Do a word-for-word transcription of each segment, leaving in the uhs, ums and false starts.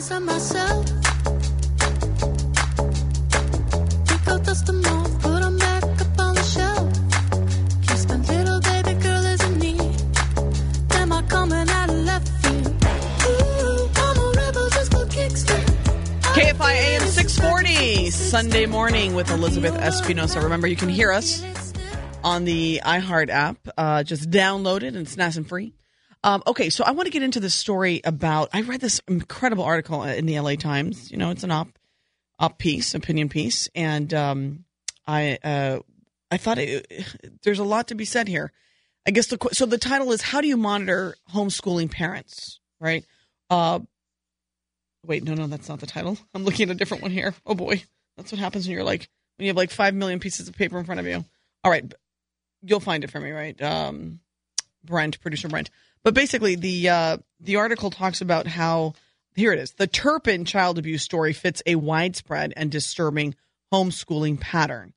pictures of myself. Pick out dust them off, put them back up on the shelf. Kiss my little baby girl is in need. Am I coming out of left field? Ooh, I'm a rebel just for kicks. K F I A M six forty, Sunday morning with Elizabeth Espinosa. Remember, you can hear us on the iHeart app. Uh, just download it, and it's nice and free. Um, okay, so I want to get into this story about, I read this incredible article in the L A Times. You know, it's an op, op piece, opinion piece, and um, I uh, I thought it, there's a lot to be said here. I guess the so the title is, how do you monitor homeschooling parents, right? Uh, wait, no, no, that's not the title. I'm looking at a different one here. Oh, boy. That's what happens when you're like, when you have like five million pieces of paper in front of you. All right. You'll find it for me, right? Um, Brent, producer Brent. But basically, the uh, the article talks about how, here it is, the Turpin child abuse story fits a widespread and disturbing homeschooling pattern.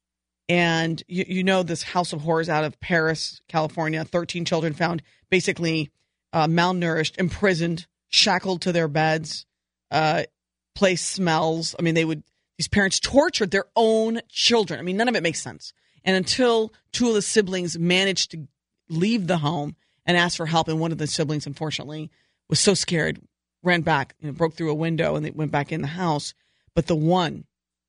And you, you know this house of horrors out of Paris, California, thirteen children found basically uh, malnourished, imprisoned, shackled to their beds, uh, place smells. I mean, they would, these parents tortured their own children. I mean, none of it makes sense. And until two of the siblings managed to leave the home and ask for help, and one of the siblings, unfortunately, was so scared, ran back, you know, broke through a window, and they went back in the house. But the one,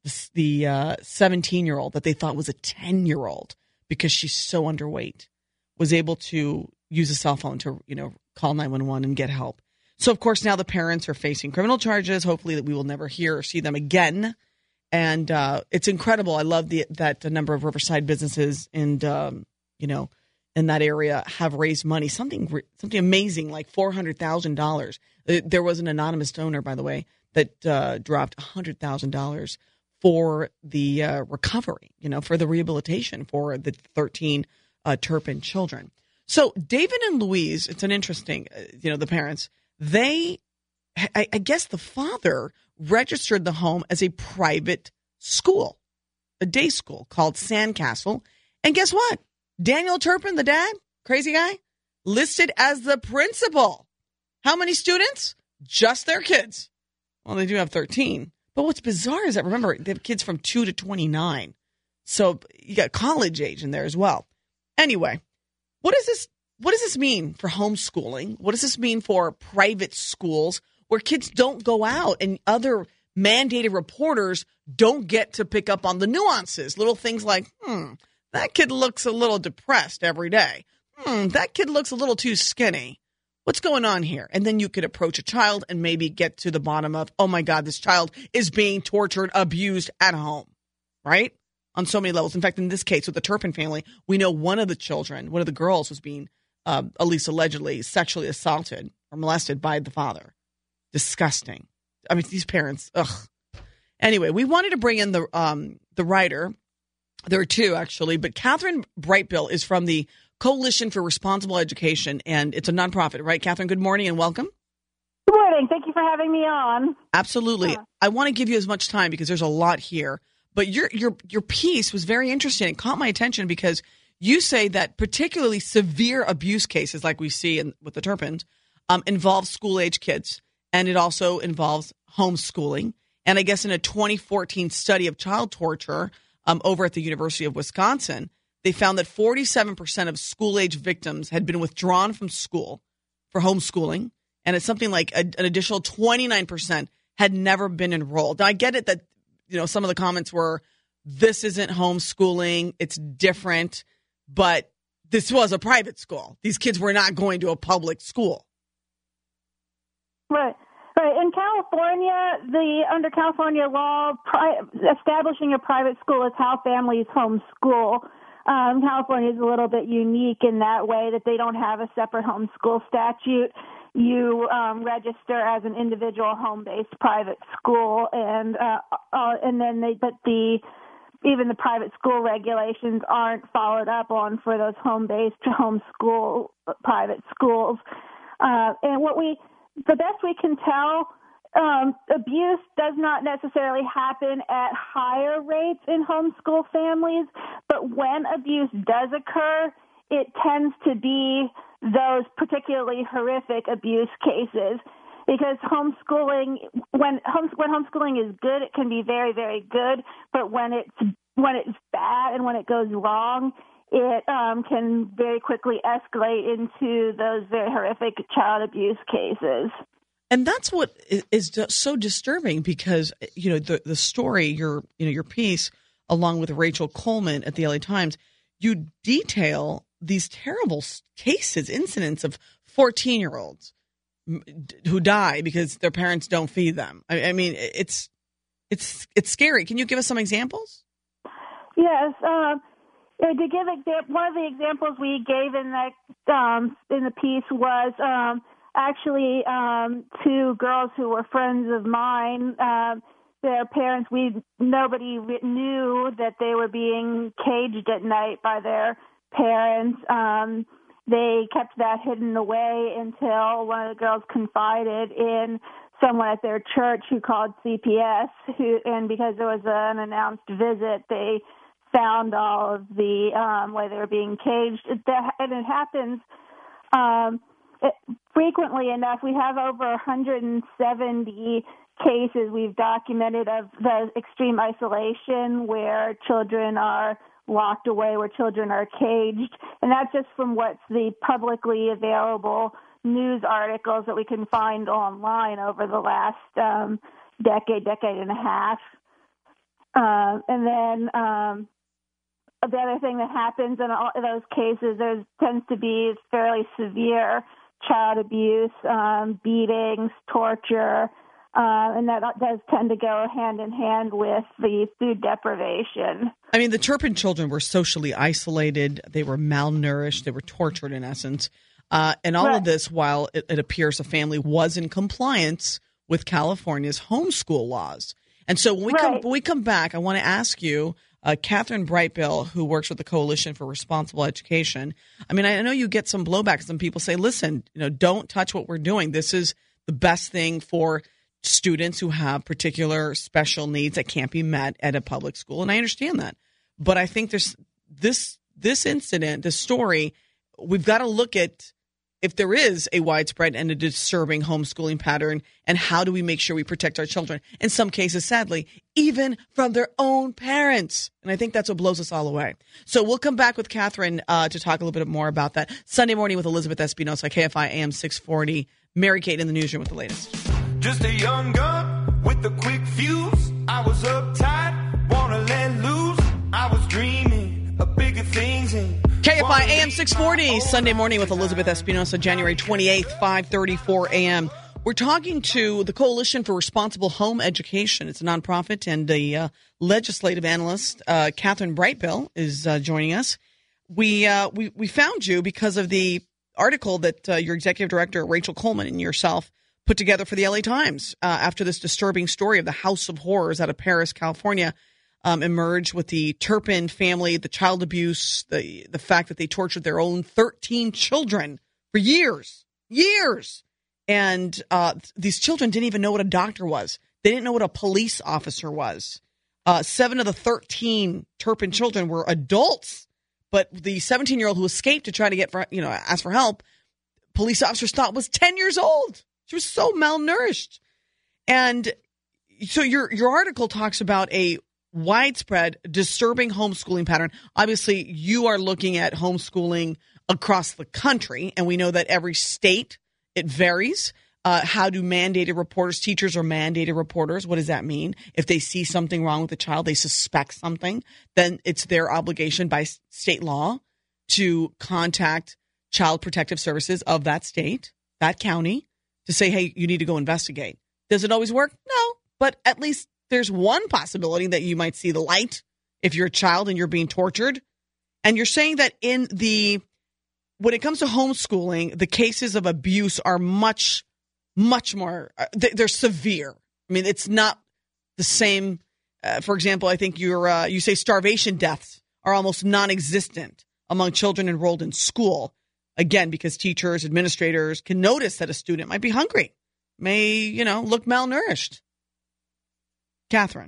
the uh, seventeen-year-old that they thought was a ten-year-old, because she's so underweight, was able to use a cell phone to, you know, call nine one one and get help. So, of course, now the parents are facing criminal charges, hopefully that we will never hear or see them again. And uh, it's incredible. I love the, that the number of Riverside businesses and, um, you know, in that area have raised money, something something amazing, like four hundred thousand dollars. There was an anonymous donor, by the way, that uh, dropped one hundred thousand dollars for the uh, recovery, you know, for the rehabilitation for the thirteen uh, Turpin children. So David and Louise, it's an interesting, uh, you know, the parents, they, I, I guess the father registered the home as a private school, a day school called Sandcastle. And guess what? Daniel Turpin, the dad, crazy guy, listed as the principal. How many students? Just their kids. Well, they do have thirteen. But what's bizarre is that, remember, they have kids from two to twenty-nine. So you got college age in there as well. Anyway, what does this, what does this mean for homeschooling? What does this mean for private schools where kids don't go out and other mandated reporters don't get to pick up on the nuances? Little things like, hmm, that kid looks a little depressed every day. Hmm, that kid looks a little too skinny. What's going on here? And then you could approach a child and maybe get to the bottom of, oh my God, this child is being tortured, abused at home, right? On so many levels. In fact, in this case with the Turpin family, we know one of the children, one of the girls was being, uh, at least allegedly, sexually assaulted or molested by the father. Disgusting. I mean, these parents, ugh. Anyway, we wanted to bring in the um, the writer. There are two, actually, but Catherine Brightbill is from the Coalition for Responsible Education, and it's a nonprofit, right, Catherine? Good morning and welcome. Good morning. Thank you for having me on. Absolutely. Yeah. I want to give you as much time because there's a lot here, but your your your piece was very interesting. It caught my attention because you say that particularly severe abuse cases like we see in, with the Turpins um, involve school-age kids, and it also involves homeschooling. And I guess in a twenty fourteen study of child torture um, over at the University of Wisconsin, they found that forty-seven percent of school-age victims had been withdrawn from school for homeschooling, and it's something like a, an additional twenty-nine percent had never been enrolled. Now, I get it that, you know, some of the comments were, this isn't homeschooling, it's different, but this was a private school. These kids were not going to a public school. Right. Right. In California, the under California law, pri- establishing a private school is how families homeschool. Um, California is a little bit unique in that way that they don't have a separate homeschool statute. You um, register as an individual home-based private school, and uh, uh, and then they, but the even the private school regulations aren't followed up on for those home-based homeschool private schools. Uh, and what we The best we can tell, um, abuse does not necessarily happen at higher rates in homeschool families, but when abuse does occur, it tends to be those particularly horrific abuse cases. because homeschooling, when home, when homeschooling is good, it can be very, very good. But when it's when it's bad and when it goes wrong, it um, can very quickly escalate into those very horrific child abuse cases. And that's what is so disturbing because, you know, the, the story, your, you know, your piece, along with Rachel Coleman at the L A Times, you detail these terrible cases, incidents of fourteen-year-olds who die because their parents don't feed them. I, I mean, it's it's it's scary. Can you give us some examples? Yes. Um, to give exa- one of the examples we gave in the um, in the piece was. Um, Actually, um, two girls who were friends of mine, uh, their parents, we nobody knew that they were being caged at night by their parents. Um, they kept that hidden away until one of the girls confided in someone at their church who called C P S, who, and because there was an unannounced visit, they found all of the um, way they were being caged. It, and it happens. Um, It, frequently enough, we have over one hundred seventy cases we've documented of the extreme isolation where children are locked away, where children are caged. And that's just from what's the publicly available news articles that we can find online over the last um, decade, decade and a half. Uh, and then um, the other thing that happens in all of those cases, there tends to be fairly severe child abuse, um, beatings, torture, uh, and that does tend to go hand in hand with the food deprivation. I mean, the Turpin children were socially isolated. They were malnourished. They were tortured, in essence. Uh, and all right. of this while it, it appears the family was in compliance with California's homeschool laws. And so when we, right. come, when we come back, I want to ask you, Uh, Catherine Brightbill, who works with the Coalition for Responsible Education. I mean, I know you get some blowback. Some people say, listen, you know, don't touch what we're doing. This is the best thing for students who have particular special needs that can't be met at a public school. And I understand that. But I think there's this, this incident, this story, we've got to look at if there is a widespread and a disturbing homeschooling pattern, and how do we make sure we protect our children? In some cases, sadly, even from their own parents. And I think that's what blows us all away. So we'll come back with Catherine uh, to talk a little bit more about that. Sunday morning with Elizabeth Espinosa, K F I A M six forty. Mary Kate in the newsroom with the latest. Just a young gun with a quick fuse. I was uptight, wanna let loose. I was dreaming of bigger things. And K F I A M six forty, Sunday morning with Elizabeth Espinosa, January twenty-eighth, five thirty-four a.m. We're talking to the Coalition for Responsible Home Education. It's a nonprofit, and the uh, legislative analyst, uh, Catherine Brightbill, is uh, joining us. We, uh, we we found you because of the article that uh, your executive director, Rachel Coleman, and yourself put together for the L A Times uh, after this disturbing story of the House of Horrors out of Paris, California, Um, emerged with the Turpin family, the child abuse, the the fact that they tortured their own thirteen children for years, years. And uh, these children didn't even know what a doctor was. They didn't know what a police officer was. Uh, seven of the thirteen Turpin children were adults, but the seventeen-year-old who escaped to try to get, for, you know, ask for help, police officers thought was ten years old. She was so malnourished. And so your your article talks about a widespread, disturbing homeschooling pattern. Obviously, you are looking at homeschooling across the country, and we know that every state, it varies. Uh, how do mandated reporters, teachers are mandated reporters? What does that mean? If they see something wrong with a child, they suspect something, then it's their obligation by state law to contact Child Protective Services of that state, that county, to say, hey, you need to go investigate. Does it always work? No, but at least there's one possibility that you might see the light if you're a child and you're being tortured. And you're saying that in the, when it comes to homeschooling, the cases of abuse are much, much more, they're severe. I mean, it's not the same. Uh, for example, I think you're, uh, you say starvation deaths are almost non-existent among children enrolled in school. Again, because teachers, administrators can notice that a student might be hungry, may, you know, look malnourished. Catherine.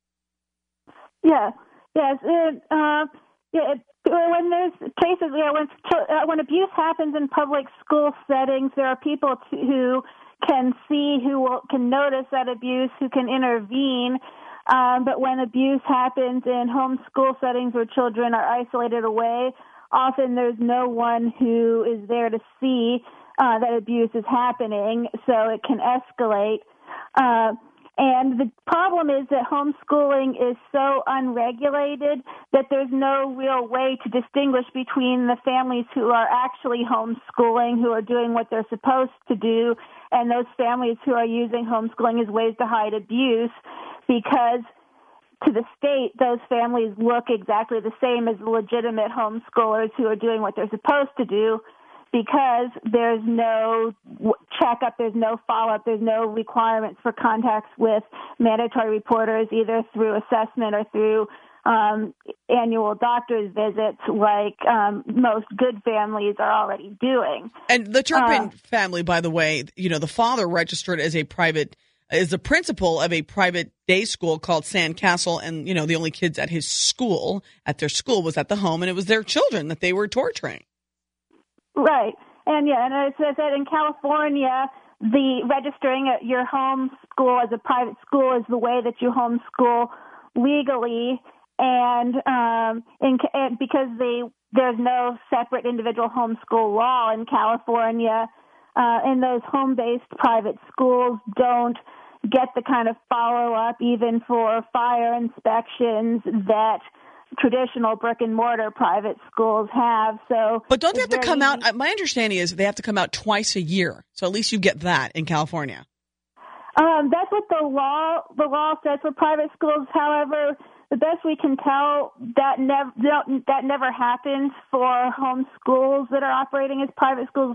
Yeah. Yes. It, uh, yeah. It, when there's cases, yeah, when uh, when abuse happens in public school settings, there are people to, who can see, who will, can notice that abuse, who can intervene. Um, but when abuse happens in homeschool settings where children are isolated away, often there's no one who is there to see uh, that abuse is happening, so it can escalate. Uh, and the problem is that homeschooling is so unregulated that there's no real way to distinguish between the families who are actually homeschooling, who are doing what they're supposed to do, and those families who are using homeschooling as ways to hide abuse, because to the state, those families look exactly the same as the legitimate homeschoolers who are doing what they're supposed to do, because there's no checkup, there's no follow-up, there's no requirements for contacts with mandatory reporters, either through assessment or through um, annual doctor's visits, like um, most good families are already doing. And the Turpin Uh, family, by the way, you know, the father registered as a private, as the principal of a private day school called Sandcastle, and, you know, the only kids at his school, at their school, was at the home, and it was their children that they were torturing. Right. And yeah, and as I said, in California, the registering at your home school as a private school is the way that you homeschool legally. And, um, in, and because they, there's no separate individual homeschool law in California, uh, and those home-based private schools don't get the kind of follow-up even for fire inspections that traditional brick and mortar private schools have. So, But don't they have it's to come very out? uh, My understanding is they have to come out twice a year. So at least you get that in California. Um, that's what the law the law says for private schools. However, the best we can tell, that never that never happens for home schools that are operating as private schools.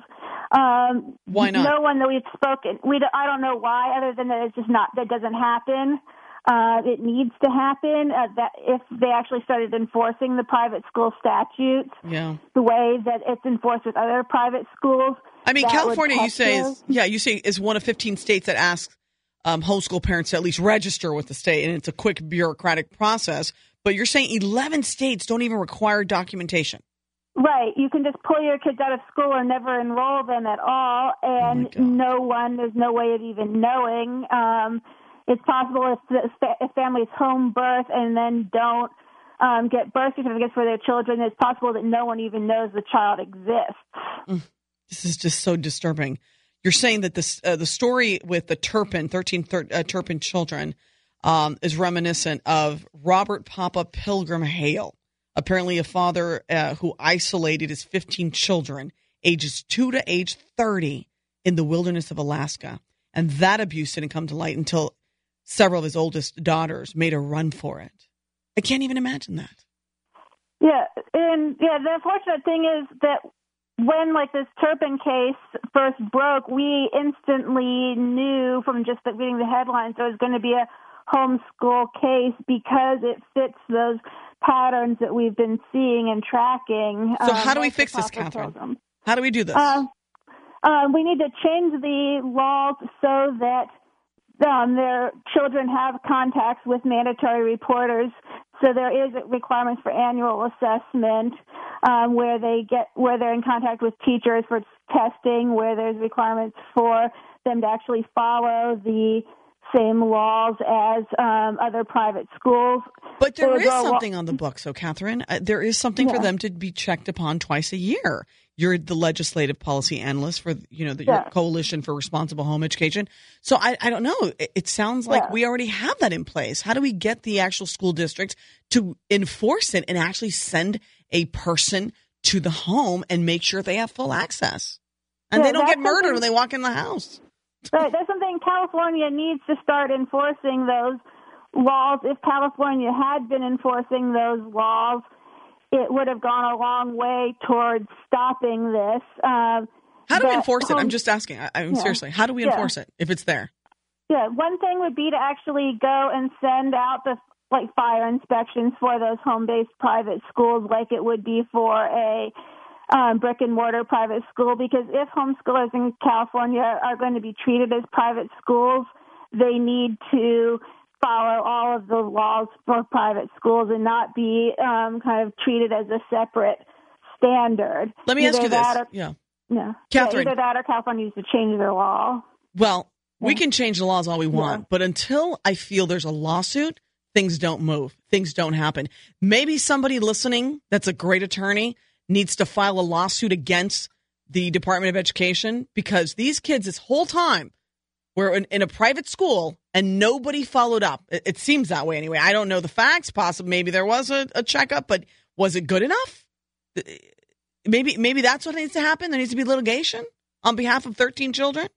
Um, Why not? No one that we've spoken. We don't- I don't know why, other than that it's just not that doesn't happen. Uh, it needs to happen. Uh, that if they actually started enforcing the private school statutes, Yeah. the way that it's enforced with other private schools. I mean, that would California, you catch say, those. is, yeah, you say is one of fifteen states that asks um, homeschool parents to at least register with the state, and it's a quick bureaucratic process. But you're saying eleven states don't even require documentation. Right. You can just pull your kids out of school or never enroll them at all, and Oh my God. no one, there's no way of even knowing. Um, it's possible if the fa- if families home birth and then don't um, get birth certificates for their children, it's possible that no one even knows the child exists. This is just so disturbing. You're saying that this uh, the story with the Turpin, thirteen thir- uh, Turpin children, um, is reminiscent of Robert Papa Pilgrim Hale, apparently a father uh, who isolated his fifteen children, ages two to age thirty, in the wilderness of Alaska. And that abuse didn't come to light until several of his oldest daughters made a run for it. I can't even imagine that. Yeah, and yeah, the unfortunate thing is that when like this Turpin case first broke, we instantly knew from just the, reading the headlines there was going to be a homeschool case because it fits those patterns that we've been seeing and tracking. So um, how do we like fix the this, Papa Catherine? Pilgrim. How do we do this? Uh, uh, we need to change the laws so that um, their children have contacts with mandatory reporters. So there is requirements for annual assessment, um, where they get where they're in contact with teachers for testing, where there's requirements for them to actually follow the same laws as um, other private schools. But there They is would go, something on the books, so Catherine, uh, there is something for Yeah. them to be checked upon twice a year. You're the legislative policy analyst for, you know, the your Yeah. Coalition for Responsible Home Education. So I, I don't know. It, it sounds like Yeah. we already have that in place. How do we get the actual school districts to enforce it and actually send a person to the home and make sure they have full access? And Yeah, they don't get that's murdered something- when they walk in the house. Right, that's something California needs to start enforcing those laws. If California had been enforcing those laws, it would have gone a long way towards stopping this. Um, How do we but enforce it? I'm home- just asking. I, I'm Yeah. seriously, how do we Yeah. enforce it if it's there? Yeah, one thing would be to actually go and send out the like fire inspections for those home-based private schools, like it would be for a um, brick and mortar private school. Because if homeschoolers in California are going to be treated as private schools, they need to follow all of the laws for private schools and not be um, kind of treated as a separate standard. Let me ask Either you this. that or- Yeah. Yeah. Catherine. Yeah, either that or California needs to change their law. Well, we can change the laws all we want, Yeah. but until I feel there's a lawsuit, things don't move. Things don't happen. Maybe somebody listening that's a great attorney needs to file a lawsuit against the Department of Education, because these kids this whole time were in, in a private school and nobody followed up. It, it seems that way anyway. I don't know the facts. Possibly, maybe there was a, a checkup, but was it good enough? Maybe, maybe that's what needs to happen. There needs to be litigation on behalf of thirteen children.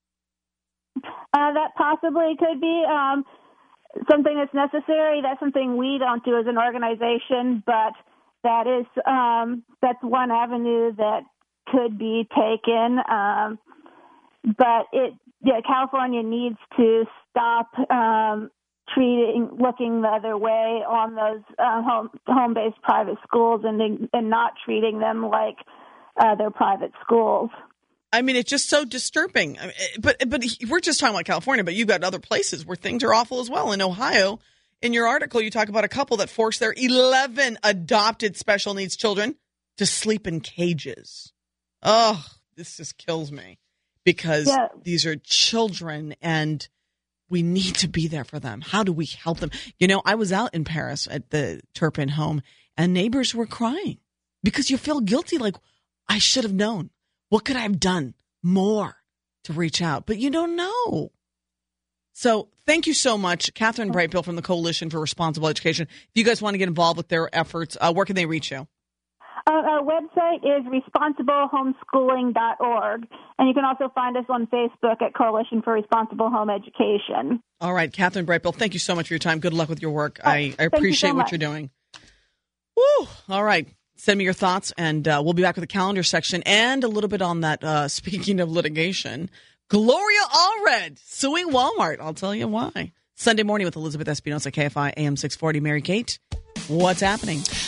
Uh, that possibly could be um, something that's necessary. That's something we don't do as an organization, but that is um, that's one avenue that could be taken. Um, but it, yeah, California needs to stop um, treating, looking the other way on those uh, home home-based private schools, and and not treating them like uh, they're private schools. I mean, it's just so disturbing. I mean, but but we're just talking about California, but you've got other places where things are awful as well. In Ohio, in your article, you talk about a couple that forced their eleven adopted special needs children to sleep in cages. Oh, this just kills me, because Yeah. these are children and we need to be there for them. How do we help them? You know, I was out in Paris at the Turpin home and neighbors were crying because you feel guilty. Like, I should have known. What could I have done more to reach out? But you don't know. So thank you so much, Catherine Brightbill from the Coalition for Responsible Education. If you guys want to get involved with their efforts, uh, where can they reach you? Uh, our website is responsible homeschooling dot org, and you can also find us on Facebook at Coalition for Responsible Home Education. All right, Catherine Brightbill, thank you so much for your time. Good luck with your work. I, I thank you appreciate so what much. you're doing. Woo! All right. Send me your thoughts, and uh, we'll be back with the calendar section and a little bit on that. Uh, speaking of litigation, Gloria Allred suing Walmart. I'll tell you why. Sunday morning with Elizabeth Espinosa, K F I A M six forty. Mary Kate, what's happening?